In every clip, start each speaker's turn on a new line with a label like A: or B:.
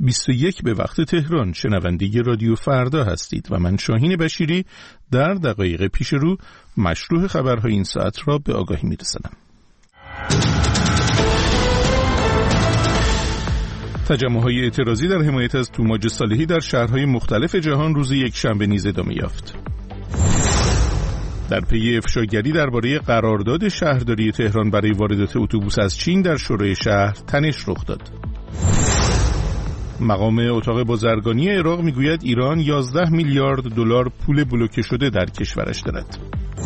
A: 7:21 به وقت تهران. شنونده رادیو فردا هستید و من شاهین بشیری در دقایق پیش رو مشروع خبرهای این ساعت را به آگاهی می‌رسانم. تجمع‌های اعتراضی در حمایت از توماج صالحی در شهرهای مختلف جهان روز یکشنبه نیز ادامه یافت. در پی افشاگری درباره قرارداد شهرداری تهران برای واردات اتوبوس از چین در شورای شهر تنش رخ داد. مقام اتاق بازرگانی عراق میگوید ایران 11 میلیارد دلار پول بلوکه شده در کشورش دارد.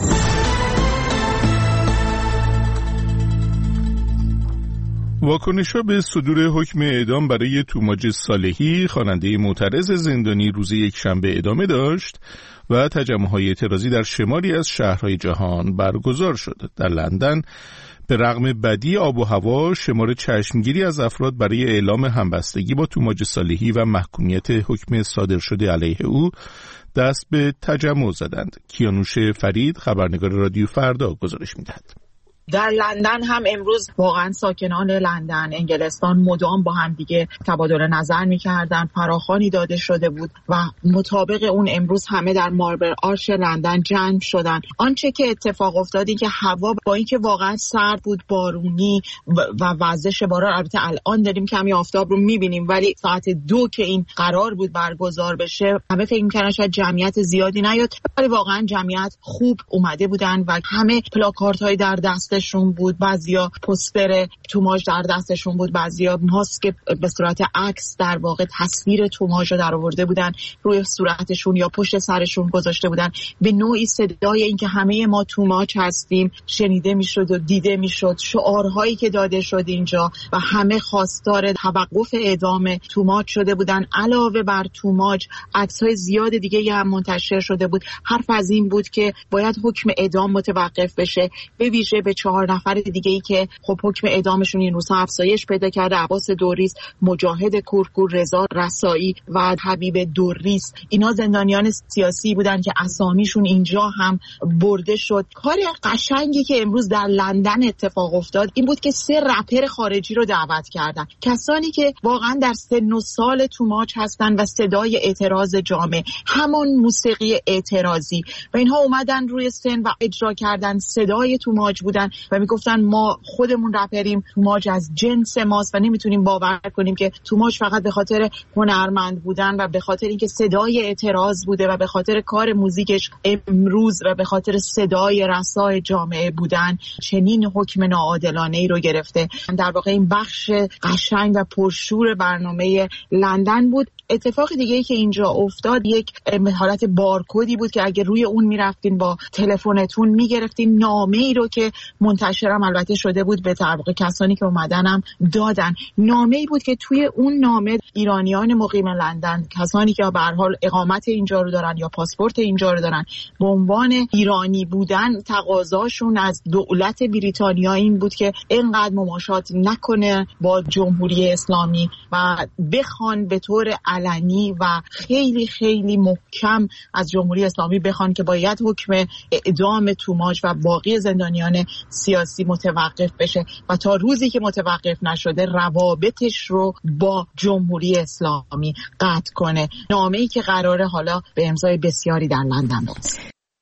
A: واکنش‌ها به صدور حکم اعدام برای توماج صالحی خواننده معترض زندانی روز یکشنبه ادامه داشت و تجمع‌های اعتراضی در شماری از شهرهای جهان برگزار شد. در لندن به رغم بدی آب و هوا شمار چشمگیری از افراد برای اعلام همبستگی با توماج صالحی و محکومیت حکم صادر شده علیه او دست به تجمع زدند. کیانوش فرید خبرنگار رادیو فردا گزارش می‌دهد.
B: در لندن هم امروز واقعا ساکنان لندن، انگلستان مدام با هم دیگه تبادل نظر می‌کردن. فراخوانی داده شده بود و مطابق اون امروز همه در ماربل آرچ لندن جمع شدن. آنچه که اتفاق افتاد این که هوا با اینکه واقعا سرد بود، بارونی و وزش باران، البته الان داریم کمی آفتاب رو می‌بینیم، ولی ساعت 2 که این قرار بود برگزار بشه همه فکر می‌کردن شاید جمعیت زیادی نیاد، ولی واقعا جمعیت خوب اومده بودن و همه پلاکاردهای در دست شون بود، بعضیا پوستر توماج در دستشون بود، بعضیا ماسک به صورت عکس در واقع تصویر توماج رو در آورده بودن روی صورتشون یا پشت سرشون گذاشته بودن. به نوعی صدای این که همه ما توماج هستیم شنیده میشد و دیده میشد. شعارهایی که داده شد اینجا و همه خواستار توقف اعدام توماج شده بودن. علاوه بر توماج عکس‌های زیاد دیگه هم منتشر شده بود. حرف از این بود که باید حکم اعدام متوقف بشه، به ویژه به 4 نفر دیگه‌ای که خب حکم اعدامشون این روزها افزایش پیدا کرده: عباس دوریس، مجاهد کورکور، رضا رسایی و حبیب دوریس. اینا زندانیان سیاسی بودن که اسامیشون اینجا هم برده شد. کار قشنگی که امروز در لندن اتفاق افتاد این بود که 3 رپر خارجی رو دعوت کردن، کسانی که واقعا در سن و سال توماج هستن و صدای اعتراض جامعه، همون موسیقی اعتراضی، و اینها اومدن روی سن و اجرا کردن، صدای توماج بودن و میگفتن ما خودمون رپریم، توماج از جنس ماست و نمیتونیم باور کنیم که توماج فقط به خاطر هنرمند بودن و به خاطر اینکه صدای اعتراض بوده و به خاطر کار موزیکش امروز و به خاطر صدای رسای جامعه بودن چنین حکم ناعادلانه‌ای رو گرفته. در واقع این بخش قشنگ و پرشور برنامه لندن بود. اتفاق دیگه‌ای که اینجا افتاد یک حالت بارکدی بود که اگه روی اون میرفتین با تلفنتون میگرفتین نامه‌ای رو که منتشرم البته شده بود به طبق کسانی که اومدنم دادن. نامه‌ای بود که توی اون نامه ایرانیان مقیم لندن، کسانی که به هر حال اقامت اینجا رو دارن یا پاسپورت اینجا رو دارن، به عنوان ایرانی بودن تقاضاشون از دولت بریتانیا این بود که اینقدر مماشات نکنه با جمهوری اسلامی و بخوان به طور علنی و خیلی خیلی محکم از جمهوری اسلامی بخوان که باید حکم اعدام توماج و باقی زندانیان سیاسی متوقف بشه و تا روزی که متوقف نشده روابطش رو با جمهوری اسلامی قطع کنه. نامه‌ای که قراره حالا به امضای بسیاری در لندن برسه.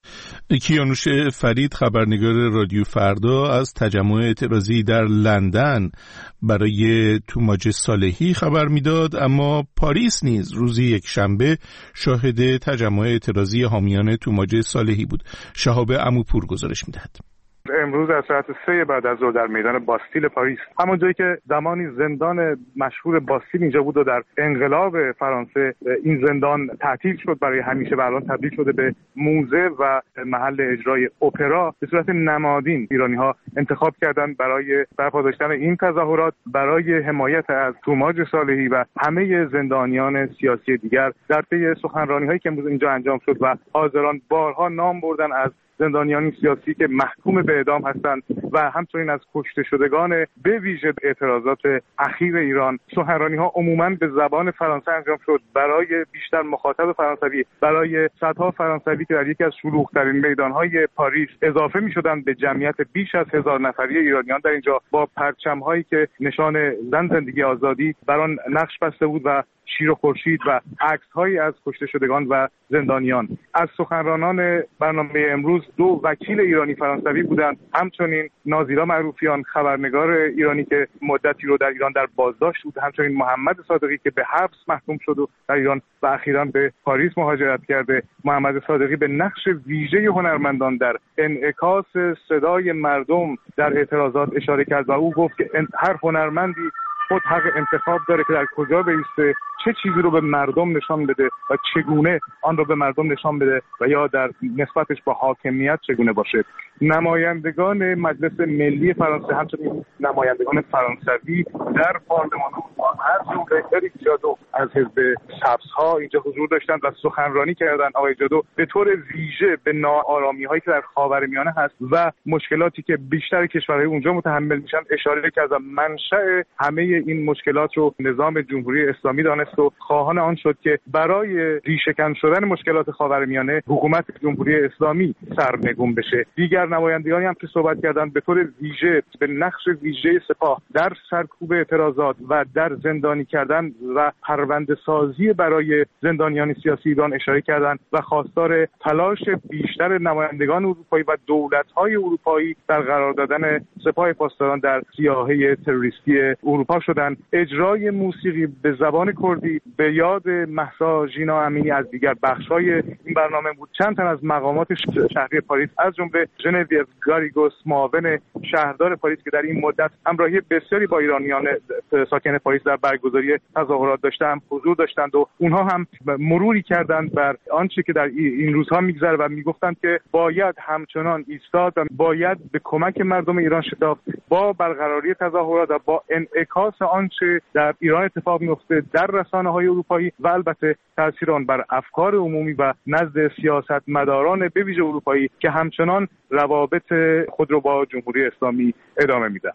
A: کیانوش فرید خبرنگار رادیو فردا از تجمع اعتراضی در لندن برای توماج صالحی خبر میداد. اما پاریس نیز روز یکشنبه شاهد تجمع اعتراضی حامیان توماج صالحی بود. شهاب عموپور گزارش میدهد.
C: امروز از ساعت 3 بعد از ظهر در میدان باستیل پاریس، همون جایی که زمانی زندان مشهور باستیل اینجا بود و در انقلاب فرانسه این زندان تعطیل شد برای همیشه و الان تبدیل شده به موزه و محل اجرای اپرا، به صورت نمادین ایرانی‌ها انتخاب کردند برای برپا داشتن این تظاهرات برای حمایت از توماج صالحی و همه زندانیان سیاسی دیگر. در طی سخنرانی‌هایی که امروز اینجا انجام شد و حاضران بارها نام بردن از زندانیان سیاسی که محکوم به اعدام هستند و همچنین از کشته شدگان به ویژه اعتراضات اخیر ایران. سخنرانی‌ها عموماً به زبان فرانسه انجام شد برای بیشتر مخاطب فرانسوی، برای صدها فرانسوی که در یکی از شلوغ‌ترین میدان‌های پاریس اضافه می‌شدند به جمعیت بیش از 1000 نفری ایرانیان در اینجا با پرچم‌هایی که نشان زن، زندگی، آزادی بر آن نقش بسته بود و شیر و خورشید و عکس‌هایی از کشته شدگان و زندانیان. از سخنرانان برنامه امروز 2 وکیل ایرانی فرانسوی بودند، همچنین نازیرا معروفیان خبرنگار ایرانی که مدتی رو در ایران در بازداشت بود، همچنین محمد صادقی که به حبس محکوم شد و در ایران و اخیراً به پاریس مهاجرت کرده. محمد صادقی به نقش ویژه هنرمندان در انعکاس صدای مردم در اعتراضات اشاره کرد و او گفت که هر هنرمندی خود حق انتخاب داره که در کجا بایسته، چه چیزی رو به مردم نشان بده و چگونه آن رو به مردم نشان بده و یا در نسبتش با حاکمیت چگونه باشه. نمایندگان مجلس ملی فرانسه همچنین نمایندگان فرانسوی در پارلمان از جمله اریک جادو از حزب سبزها اینجا حضور داشتند و سخنرانی کردند. آقای جادو به طور ویژه به ناآرامی‌هایی که در خاورمیانه هست و مشکلاتی که بیشتر کشورهای اونجا متحمل میشن اشاره کرد و منشأ همه این مشکلات رو نظام جمهوری اسلامی دانست و خواهان آن شد که برای ریشه‌کن شدن مشکلات خاورمیانه حکومت جمهوری اسلامی سرنگون بشه. دیگر نمایندگانی هم که صحبت کردند به طور ویژه به نقش ویژه سپاه در سرکوب اعتراضات و در زندانی کردن و پرونده سازی برای زندانیان سیاسی ایران اشاره کردند و خواستار تلاش بیشتر نمایندگان اروپایی و دولت‌های اروپایی در قرار دادن سپاه پاسداران در سیاهه تروریستی اروپا شدند. اجرای موسیقی به زبان کردی به یاد مهسا ژینا امینی از دیگر بخش‌های این برنامه بود. چند تن از مقامات شهری پاریس از جمله ژنویو گاریگوس معاون شهردار پاریس که در این مدت همراهی بسیاری با ایرانیان ساکن پاریس در برگزاری تظاهرات داشتند حضور داشتند و اونها هم مروری کردند بر آنچه که در این روزها میگذره و میگفتند که باید همچنان ایستاد و باید به کمک مردم ایران شتافت با برقراری تظاهرات و با انعکاس آنچه در ایران اتفاق میفته در رسانه‌های اروپایی و البته تاثیر آن بر افکار عمومی و نزد سیاستمداران به ویژه اروپایی که همچنان روابط خود را با جمهوری اسلامی ادامه میدن.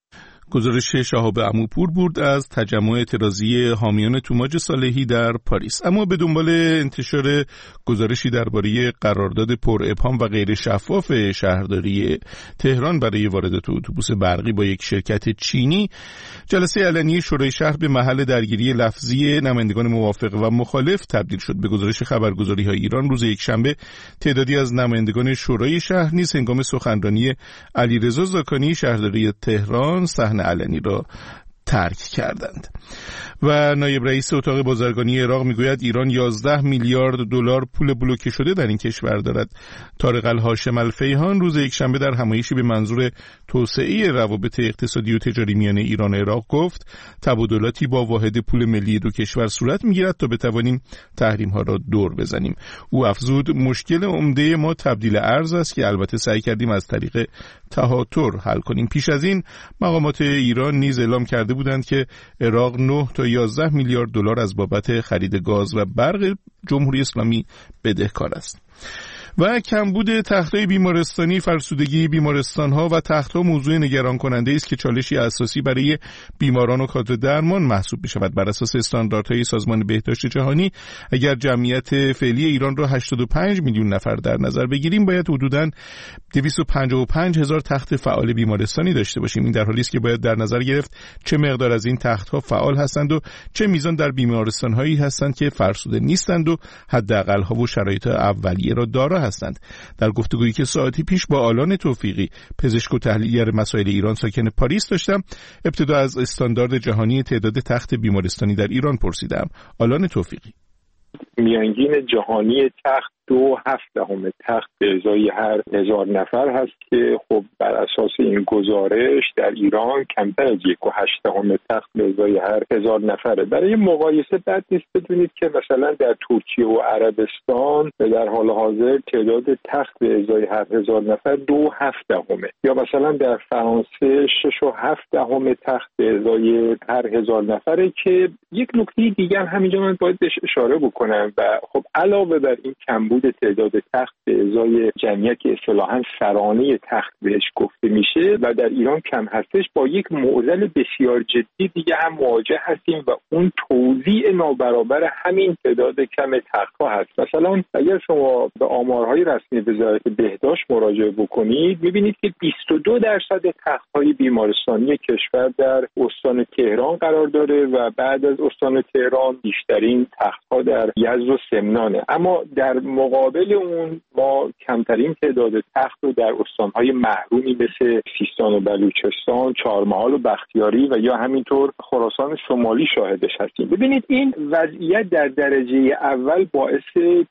A: گزارش شهاب عموپور بود از تجمع اعتراضی حامیان توماج صالحی در پاریس. اما به دنبال انتشار گزارشی درباره قرارداد پر ابهام و غیر شفاف شهرداری تهران برای واردات اتوبوس برقی با یک شرکت چینی، جلسه علنی شورای شهر به محل درگیری لفظی نمایندگان موافق و مخالف تبدیل شد. به گزارش خبرگزاری‌های ایران روز یکشنبه تعدادی از نمایندگان شورای شهر نیز هنگام سخنرانی علیرضا زاکانی شهرداری تهران صحنه علنی را ترک کردند. و نایب رئیس اتاق بازرگانی عراق میگوید ایران 11 میلیارد دلار پول بلوکه شده در این کشور دارد. طارق الهاشم الفیهان روز یکشنبه در همایشی به منظور توسعه روابط اقتصادی و تجاری میان ایران و عراق گفت تبادلاتی با واحد پول ملی دو کشور صورت میگیرد تا بتوانیم تحریم ها را دور بزنیم. او افزود مشکل عمده ما تبدیل ارز است که البته سعی کردیم از طریق تهاتر حل کنیم. پیش از این مقامات ایران نیز اعلام کرده بودند که عراق 9 تا 11 میلیارد دلار از بابت خرید گاز و برق جمهوری اسلامی بدهکار است. و کمبود تخت‌های بیمارستانی، فرسودگی بیمارستان‌ها و تخت‌ها موضوع نگران کننده است که چالشی اساسی برای بیماران و کادر درمان محسوب می‌شود. بر اساس استانداردهای سازمان بهداشت جهانی اگر جمعیت فعلی ایران را 85 میلیون نفر در نظر بگیریم باید حدوداً 255 هزار تخت فعال بیمارستانی داشته باشیم. این در حالی است که باید در نظر گرفت چه مقدار از این تخت‌ها فعال هستند و چه میزان در بیمارستان‌هایی هستند که فرسوده نیستند و حداقل‌ها و شرایط اولیه را دارا هستند. در گفتگویی که ساعتی پیش با آلان توفیقی پزشک و تحلیلگر مسائل ایران ساکن پاریس داشتم، ابتدا از استاندارد جهانی تعداد تخت بیمارستانی در ایران پرسیدم. آلان توفیقی:
D: میانگین جهانی تخت 2.7 تخت به ازای هر 1000 نفر هست که خب بر اساس این گزارش در ایران کمتر از 1.8 تخت به ازای هر 1000 نفره. برای مقایسه بد نیست بدونید که مثلا در ترکیه و عربستان در حال حاضر تعداد تخت به ازای هر 1000 نفر 2.7 یا مثلا در فرانسه 6.7 تخت به ازای هر 1000 نفره. که یک نکته دیگر همینجا من باید بهش اشاره بکنم و خب علاوه بر این کمبود تعداد تخت به ازای جمعیت که اصطلاحاً سرانه تخت بهش گفته میشه و در ایران کم هستش، با یک معضل بسیار جدی دیگه هم مواجه هستیم و اون توزیع نابرابر همین تعداد کم تخت‌ها هست. مثلا اگر شما به آمارهای رسمی وزارت بهداشت مراجعه بکنید میبینید که 22% تخت‌های بیمارستانی کشور در استان تهران قرار داره و بعد از استان تهران بیشترین تخت‌ها در یزد و سمنانه. اما در مقابل اون ما کمترین تعداد تخت رو در استان‌های محرومی مثل سیستان و بلوچستان، چهارمحال و بختیاری و یا همینطور خراسان شمالی شاهدش هستیم. ببینید این وضعیت در درجه اول باعث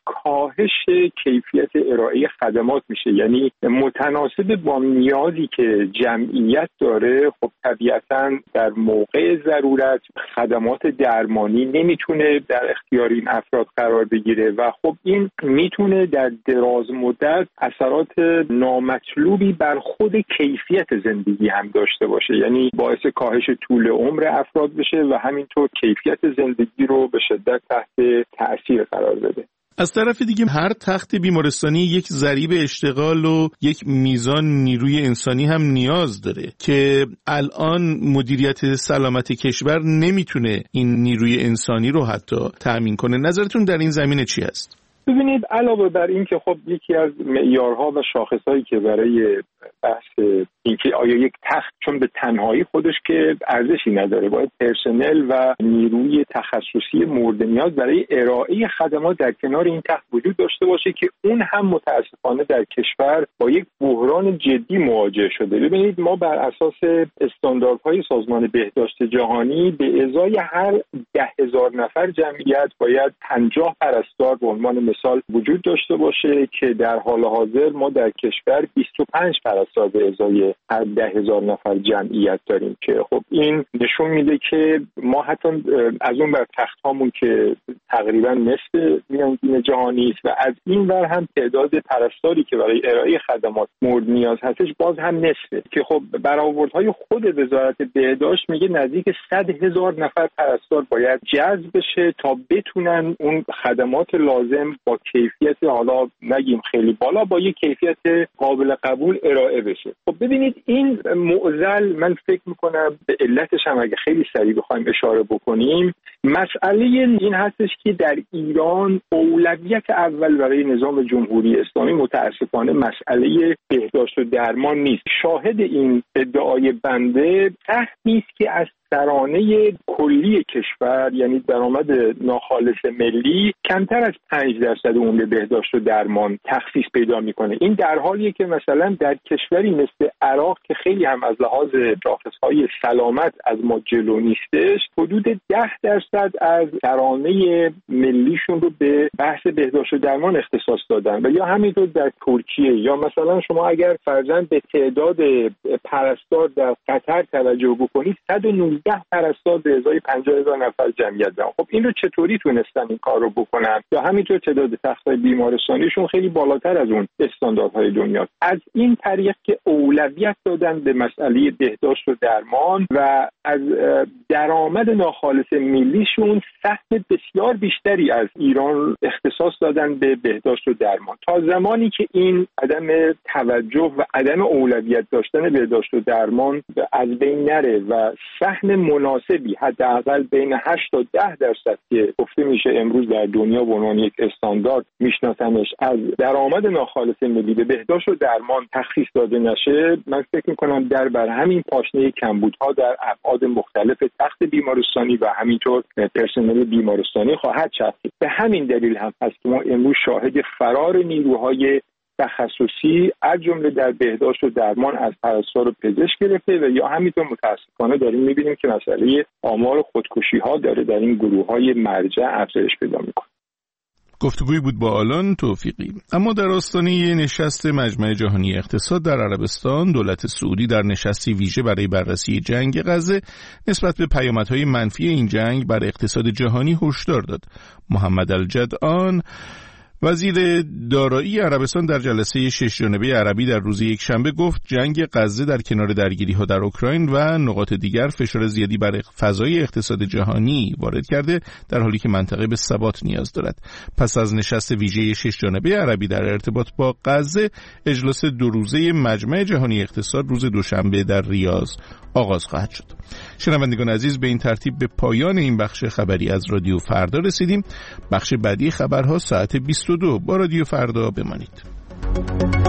D: کاهش کیفیت ارائه خدمات میشه، یعنی متناسب با نیازی که جمعیت داره خب طبیعتاً در موقع ضرورت خدمات درمانی نمیتونه در اختیار این افراد قرار بگیره و خب این میتونه در دراز مدت اثرات نامطلوبی بر خود کیفیت زندگی هم داشته باشه، یعنی باعث کاهش طول عمر افراد بشه و همینطور کیفیت زندگی رو به شدت تحت تأثیر قرار بده.
A: از طرف دیگه هر تخت بیمارستانی یک ضریب اشتغال و یک میزان نیروی انسانی هم نیاز داره که الان مدیریت سلامت کشور نمیتونه این نیروی انسانی رو حتی تأمین کنه. نظرتون در این زمینه چی هست؟
D: ببینید علاوه بر این که خب یکی از معیارها و شاخصهایی که برای بحث اینکه آیا یک تخت چون به تنهایی خودش که ارزشی نداره، باید پرسنل و نیروی تخصصی مورد نیاز برای ارائه خدمات در کنار این تخت وجود داشته باشه که اون هم متاسفانه در کشور با یک بحران جدی مواجه شده. ببینید ما بر اساس استانداردهای سازمان بهداشت جهانی به ازای هر 10,000 نفر جمعیت باید 50 پرستار به عنوان مثال وجود داشته باشه که در حال حاضر ما در کشور 25 پرستار به ازای هر 10,000 نفر جمعیت داریم که خب این نشون میده که ما حتی از اون بر تختامون که تقریبا نصف میانگین جهانی است و از این ور هم تعداد پرستاری که برای ارائه خدمات مورد نیاز هستش باز هم نصفه که خب برآوردهای خود وزارت بهداشت میگه نزدیک 100,000 نفر پرستار باید جذب بشه تا بتونن اون خدمات لازم با کیفیت حالا نگیم خیلی بالا با یک کیفیت قابل قبول ارائه بشه. خب ببینید این معضل من فکر میکنم به علتش هم اگه خیلی سریع بخوایم اشاره بکنیم مسئله این هستش که در ایران اولویت اول برای نظام جمهوری اسلامی متاسفانه مسئله بهداشت و درمان نیست. شاهد این ادعای بنده تختی است که از سرانه کلی کشور یعنی درآمد ناخالص ملی کمتر از 5% اون به بهداشت و درمان تخصیص پیدا میکنه. این در حالیه که مثلا در کشوری مثل عراق که خیلی هم از لحاظ شاخصهای سلامت از ما جلو نیستش حدود 10% از سرانه ملیشون رو به بحث بهداشت و درمان اختصاص دادن و یا همینطور در ترکیه یا مثلا شما اگر فرضاً به تعداد پرستار در قطر توجه بکنید 119 پرستار به ازای 50,000 نفر جمعیت دارن. خب این رو چطوری تونستن این کار رو بکنن؟ یا همینطور تعداد تخت‌های بیمارستانیشون خیلی بالاتر از اون استانداردهای دنیا. از این طریق که اولویت دادن به مسئله بهداشت و درمان و از درآمد ناخالص ملیشون سهم بسیار بیشتری از ایران اختصاص دادن به بهداشت و درمان. تا زمانی که این عدم توجه و عدم اولویت داشتن بهداشت و درمان از بین نره و سهم مناسبی حداقل بین 8 تا 10% که گفته میشه امروز در دنیا به عنوان یک استاندارد میشناسنش از درآمد ناخالص ملی به بهداشت و درمان تخصیص داده نشه، من فکر میکنم در بر همین پاشنه کمبودها در ابعاد مختلف تخت بیمارستانی و همینطور پرسنل بیمارستانی خواهد چرخید. به همین دلیل هم هست که ما امروز شاهد فرار نیروهای تخصصی از جمله در بهداشت و درمان از پرستار و پزشک گرفته و یا همینطور متاسفانه داریم میبینیم که مسئله آمار خودکشی ها داره در این گروه های مرجع افزایش پیدا میکنه.
A: گفتگوی بود با آلان توفیقی. اما در آستانه نشست مجمع جهانی اقتصاد در عربستان، دولت سعودی در نشستی ویژه برای بررسی جنگ غزه نسبت به پیامدهای منفی این جنگ بر اقتصاد جهانی هشدار داد. محمد الجدعان وزیر دارایی عربستان در جلسه 6 جانبه عربی در روز یکشنبه گفت جنگ غزه در کنار درگیری‌ها در اوکراین و نقاط دیگر فشار زیادی بر فضای اقتصاد جهانی وارد کرده، در حالی که منطقه به ثبات نیاز دارد. پس از نشست ویژه 6 جانبه عربی در ارتباط با غزه، اجلاس 2 روزه مجمع جهانی اقتصاد روز دوشنبه در ریاض آغاز خواهد شد. شنوندگان عزیز، به این ترتیب به پایان این بخش خبری از رادیو فردا رسیدیم. بخش بعدی خبرها ساعت 22. با رادیو فردا بمانید.